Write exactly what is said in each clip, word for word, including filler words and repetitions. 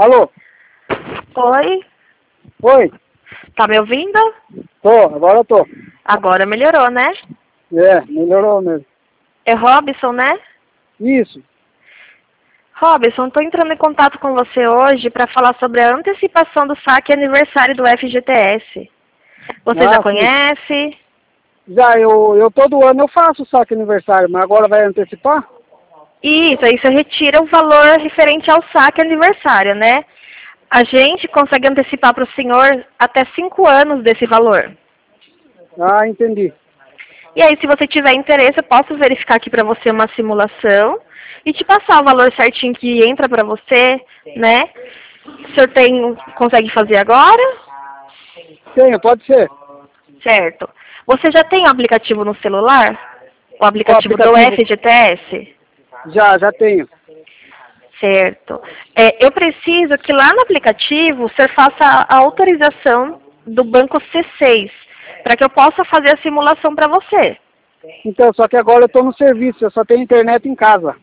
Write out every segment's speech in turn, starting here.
Alô? Oi? Oi? Tá me ouvindo? Tô, agora eu tô. Agora melhorou, né? É, melhorou mesmo. É Robson, né? Isso. Robson, tô entrando em contato com você hoje para falar sobre a antecipação do saque aniversário do F G T S. Você Ah, já sim. conhece? Já, eu, eu todo ano eu faço o saque aniversário, mas agora vai antecipar? Isso, aí você retira o valor referente ao saque aniversário, né? A gente consegue antecipar para o senhor até cinco anos desse valor. Ah, entendi. E aí, se você tiver interesse, eu posso verificar aqui para você uma simulação e te passar o valor certinho que entra para você, né? O senhor tem, consegue fazer agora? Tenho, pode ser. Certo. Você já tem o aplicativo no celular? O Qual aplicativo do aplicativo? F G T S? Já, já tenho. Certo. É, eu preciso que lá no aplicativo o senhor faça a autorização do banco C seis, para que eu possa fazer a simulação para você. Então, só que agora eu tô no serviço, eu só tenho internet em casa.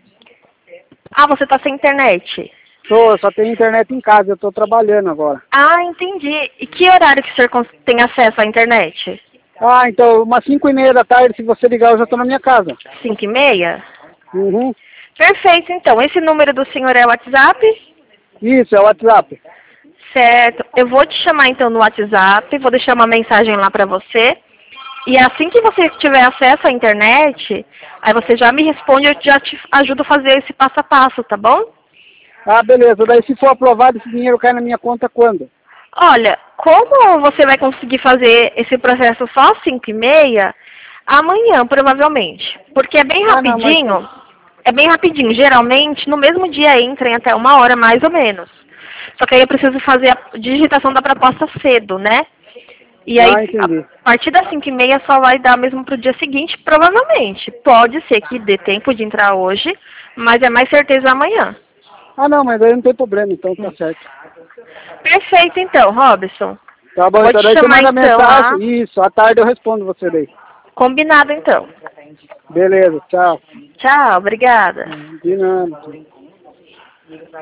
Ah, você está sem internet? Tô, eu só tenho internet em casa, eu tô trabalhando agora. Ah, entendi. E que horário que o senhor cons- tem acesso à internet? Ah, então, umas cinco e meia da tarde, se você ligar, eu já tô na minha casa. Cinco e meia? Uhum. Perfeito, então. Esse número do senhor é o WhatsApp? Isso, é o WhatsApp. Certo. Eu vou te chamar então no WhatsApp, vou deixar uma mensagem lá para você. E assim que você tiver acesso à internet, aí você já me responde e eu já te ajudo a fazer esse passo a passo, tá bom? Ah, beleza. Daí se for aprovado, esse dinheiro cai na minha conta quando? Olha, como você vai conseguir fazer esse processo só às cinco e meia? Amanhã, provavelmente. Porque é bem Ah, não, mas... rapidinho. É bem rapidinho. Geralmente, no mesmo dia entra em até uma hora, mais ou menos. Só que aí eu preciso fazer a digitação da proposta cedo, né? E aí, Ah, a entendi. partir das cinco e meia só vai dar mesmo pro dia seguinte, provavelmente. Pode ser que dê tempo de entrar hoje, mas é mais certeza amanhã. Ah, não, mas aí não tem problema, então tá certo. Perfeito, então, Robson. Tá Eu bom, vou então te daí você chamar manda então lá. mensagem. Isso, à tarde eu respondo você daí. Combinado, então. Beleza, tchau. Tchau, obrigada. De nada.